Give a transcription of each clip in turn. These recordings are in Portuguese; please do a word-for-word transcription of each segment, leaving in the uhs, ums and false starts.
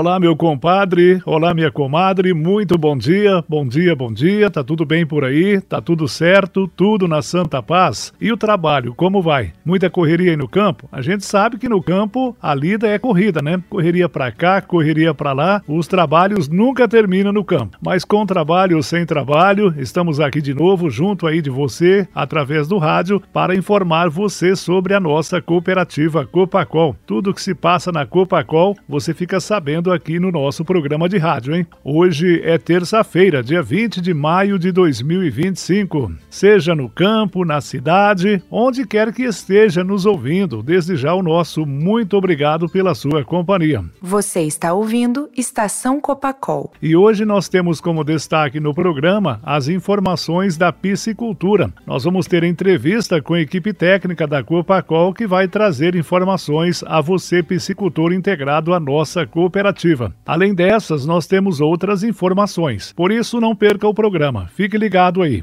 Olá, meu compadre, olá, minha comadre, muito bom dia, bom dia, bom dia, tá tudo bem por aí? Tá tudo certo, tudo na santa paz? E o trabalho, como vai? Muita correria aí no campo? A gente sabe que no campo a lida é corrida, né? Correria pra cá, correria pra lá, os trabalhos nunca terminam no campo. Mas com trabalho ou sem trabalho, estamos aqui de novo, junto aí de você, através do rádio, para informar você sobre a nossa cooperativa Copacol. Tudo que se passa na Copacol, você fica sabendo aqui no nosso programa de rádio, hein? Hoje é terça-feira, dia vinte de maio de dois mil e vinte e cinco. Seja no campo, na cidade, onde quer que esteja nos ouvindo, desde já o nosso muito obrigado pela sua companhia. Você está ouvindo Estação Copacol. E hoje nós temos como destaque no programa as informações da piscicultura. Nós vamos ter entrevista com a equipe técnica da Copacol que vai trazer informações a você, piscicultor integrado à nossa cooperativa. Além dessas, nós temos outras informações. Por isso, não perca o programa. Fique ligado aí.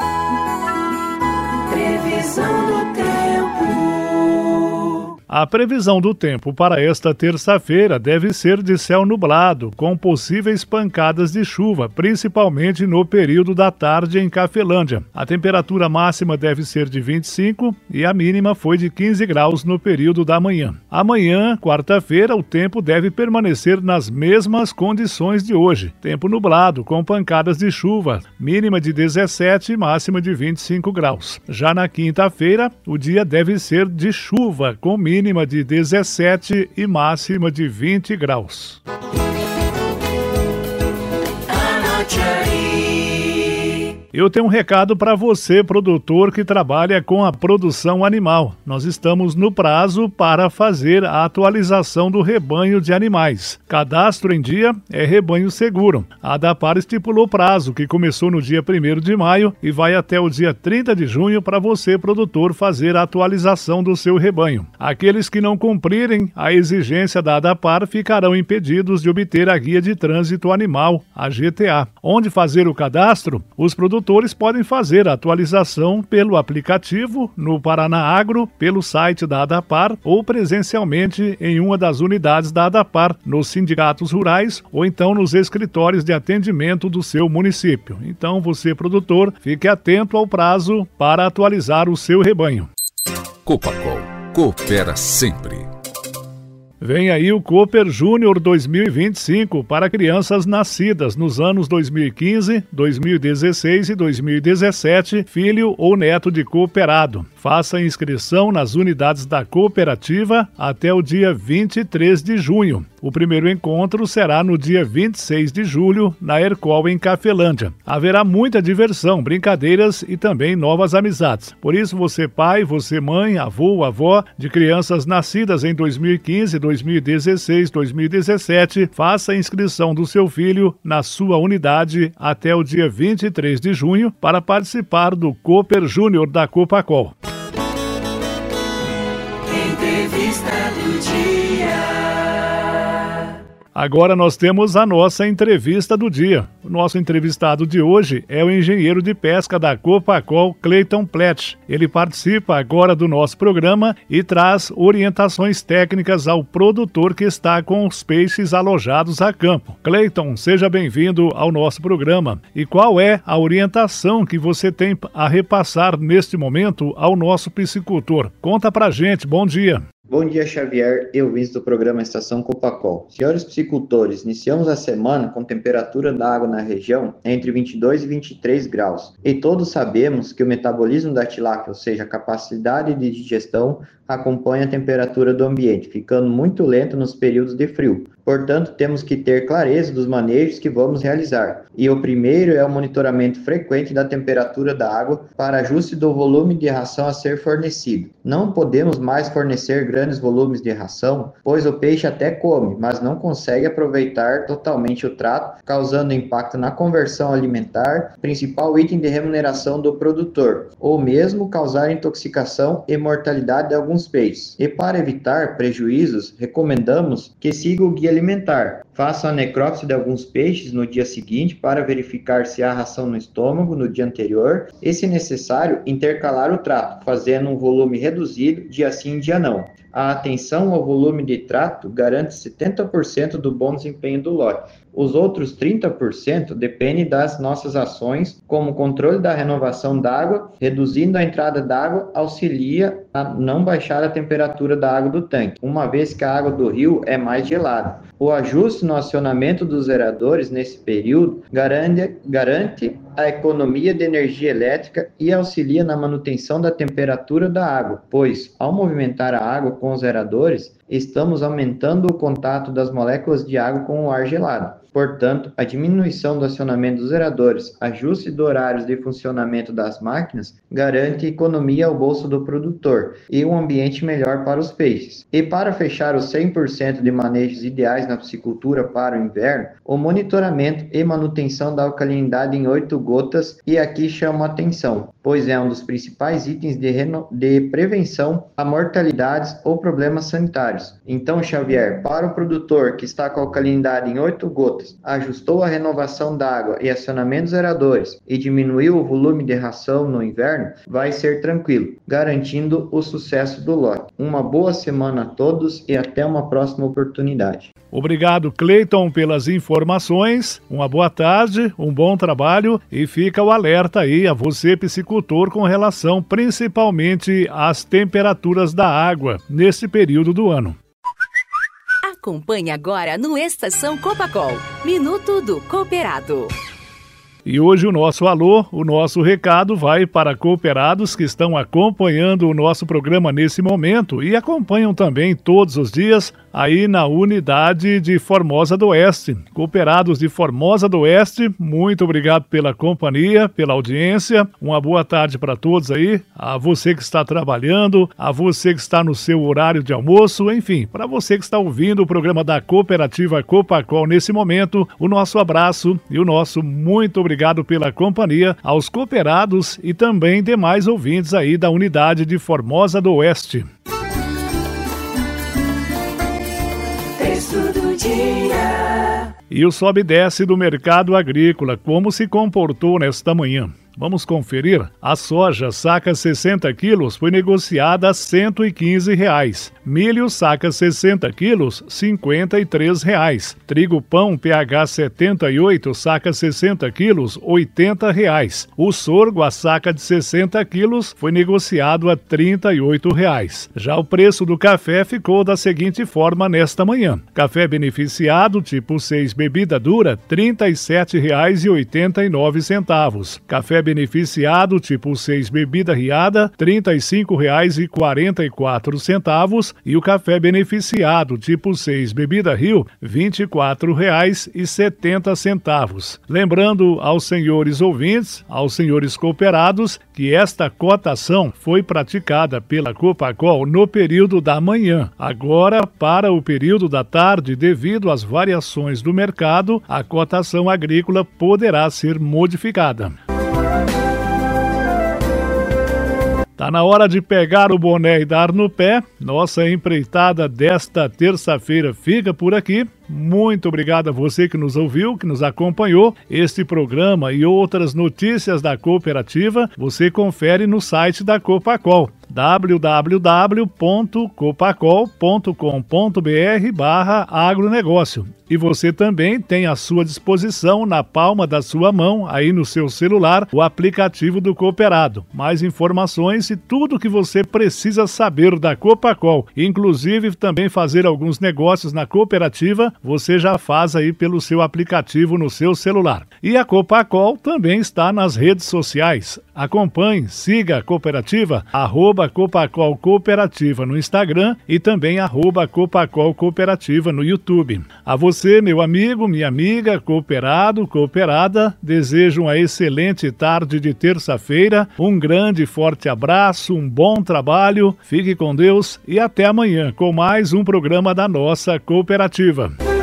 Previsão do tempo. A previsão do tempo para esta terça-feira deve ser de céu nublado, com possíveis pancadas de chuva, principalmente no período da tarde em Cafelândia. A temperatura máxima deve ser de vinte e cinco e a mínima foi de quinze graus no período da manhã. Amanhã, quarta-feira, o tempo deve permanecer nas mesmas condições de hoje. Tempo nublado, com pancadas de chuva, mínima de dezessete e máxima de vinte e cinco graus. Já na quinta-feira, o dia deve ser de chuva, com mínima mínima de dezessete e máxima de vinte graus. Anote aí. Eu tenho um recado para você, produtor que trabalha com a produção animal. Nós estamos no prazo para fazer a atualização do rebanho de animais. Cadastro em dia é rebanho seguro. A ADAPAR estipulou prazo, que começou no dia primeiro de maio e vai até o dia trinta de junho para você, produtor, fazer a atualização do seu rebanho. Aqueles que não cumprirem a exigência da ADAPAR ficarão impedidos de obter a Guia de Trânsito Animal, a G T A. Onde fazer o cadastro? Os produtores podem fazer a atualização pelo aplicativo, no Paraná Agro, pelo site da ADAPAR ou presencialmente em uma das unidades da ADAPAR, nos sindicatos rurais ou então nos escritórios de atendimento do seu município. Então você, produtor, fique atento ao prazo para atualizar o seu rebanho. Copacol, coopera sempre. Vem aí o Cooper Júnior dois mil e vinte e cinco para crianças nascidas nos anos dois mil e quinze, dois mil e dezesseis e dois mil e dezessete, filho ou neto de cooperado. Faça inscrição nas unidades da cooperativa até o dia vinte e três de junho. O primeiro encontro será no dia vinte e seis de julho, na Hercol, em Cafelândia. Haverá muita diversão, brincadeiras e também novas amizades. Por isso, você pai, você mãe, avô, avó de crianças nascidas em dois mil e quinze, dois mil e dezesseis, dois mil e dezessete, faça a inscrição do seu filho na sua unidade até o dia vinte e três de junho para participar do Cooper Júnior da Copacol. Entrevista do dia. Agora nós temos a nossa entrevista do dia. O nosso entrevistado de hoje é o engenheiro de pesca da Copacol, Cleiton Plett. Ele participa agora do nosso programa e traz orientações técnicas ao produtor que está com os peixes alojados a campo. Cleiton, seja bem-vindo ao nosso programa. E qual é a orientação que você tem a repassar neste momento ao nosso piscicultor? Conta pra gente, bom dia. Bom dia, Xavier e ouvintes do programa Estação Copacol. Senhores piscicultores, iniciamos a semana com temperatura da água na região entre vinte e dois e vinte e três graus. E todos sabemos que o metabolismo da tilápia, ou seja, a capacidade de digestão, acompanha a temperatura do ambiente, ficando muito lento nos períodos de frio. Portanto, temos que ter clareza dos manejos que vamos realizar. E o primeiro é o monitoramento frequente da temperatura da água para ajuste do volume de ração a ser fornecido. Não podemos mais fornecer grandes volumes de ração, pois o peixe até come, mas não consegue aproveitar totalmente o trato, causando impacto na conversão alimentar, principal item de remuneração do produtor, ou mesmo causar intoxicação e mortalidade de alguns peixes. E para evitar prejuízos, recomendamos que siga o guia alimentar, Faça a necrópsia de alguns peixes no dia seguinte para verificar se há ração no estômago no dia anterior e, se necessário, intercalar o trato, fazendo um volume reduzido dia sim, dia não. A atenção ao volume de trato garante setenta por cento do bom desempenho do lote. Os outros trinta por cento dependem das nossas ações, como o controle da renovação d'água, reduzindo a entrada d'água, auxilia a não baixar a temperatura da água do tanque, uma vez que a água do rio é mais gelada. O ajuste no acionamento dos geradores nesse período garante, garante a economia de energia elétrica e auxilia na manutenção da temperatura da água, pois, ao movimentar a água com os geradores, estamos aumentando o contato das moléculas de água com o ar gelado. Portanto, a diminuição do acionamento dos geradores, ajuste do horários de funcionamento das máquinas, garante economia ao bolso do produtor e um ambiente melhor para os peixes. E para fechar os cem por cento de manejos ideais na piscicultura para o inverno, o monitoramento e manutenção da alcalinidade em oito gotas, e aqui chamo a atenção, pois é um dos principais itens de, reno... de prevenção a mortalidades ou problemas sanitários. Então, Xavier, para o produtor que está com a alcalinidade em oito gotas, ajustou a renovação da água e acionamento dos geradores e diminuiu o volume de ração no inverno, vai ser tranquilo, garantindo o sucesso do lote. Uma boa semana a todos e até uma próxima oportunidade. Obrigado, Cleiton, pelas informações. Uma boa tarde, um bom trabalho e fica o alerta aí a você, piscicultor, com relação principalmente às temperaturas da água nesse período do ano. Acompanhe agora no Estação Copacol, Minuto do Cooperado. E hoje o nosso alô, o nosso recado vai para cooperados que estão acompanhando o nosso programa nesse momento e acompanham também todos os dias aí na unidade de Formosa do Oeste. Cooperados de Formosa do Oeste, muito obrigado pela companhia, pela audiência. Uma boa tarde para todos aí, a você que está trabalhando, a você que está no seu horário de almoço, enfim, para você que está ouvindo o programa da Cooperativa Copacol nesse momento, o nosso abraço e o nosso muito obrigado Obrigado pela companhia aos cooperados e também demais ouvintes aí da unidade de Formosa do Oeste. Texto do dia. E o sobe e desce do mercado agrícola, como se comportou nesta manhã? Vamos conferir. A soja, saca sessenta quilos, foi negociada a cento e quinze reais. Milho, saca sessenta quilos, cinquenta e três reais. Trigo pão, pH setenta e oito, saca sessenta quilos, oitenta reais. O sorgo, a saca de sessenta quilos, foi negociado a trinta e oito reais. Já o preço do café ficou da seguinte forma nesta manhã. Café beneficiado, tipo seis bebida dura, trinta e sete reais e oitenta e nove centavos. Café beneficiado, tipo seis bebida riada, trinta e cinco reais e quarenta e quatro centavos, e o café beneficiado, tipo seis bebida Rio, vinte e quatro reais e setenta centavos. Lembrando aos senhores ouvintes, aos senhores cooperados, que esta cotação foi praticada pela Copacol no período da manhã. Agora, para o período da tarde, devido às variações do mercado, a cotação agrícola poderá ser modificada. Tá na hora de pegar o boné e dar no pé. Nossa empreitada desta terça-feira fica por aqui. Muito obrigado a você que nos ouviu, que nos acompanhou. Este programa e outras notícias da cooperativa você confere no site da Copacol, w w w ponto copacol ponto com ponto b r barra agronegócio. E você também tem à sua disposição, na palma da sua mão, aí no seu celular, o aplicativo do Cooperado. Mais informações e tudo o que você precisa saber da Copacol, inclusive também fazer alguns negócios na cooperativa, você já faz aí pelo seu aplicativo no seu celular. E a Copacol também está nas redes sociais. Acompanhe, siga a cooperativa, arroba Copacol Cooperativa no Instagram e também arroba Copacol Cooperativa no YouTube. A você, meu amigo, minha amiga, cooperado, cooperada, desejo uma excelente tarde de terça-feira, um grande e forte abraço, um bom trabalho, fique com Deus e até amanhã com mais um programa da nossa cooperativa.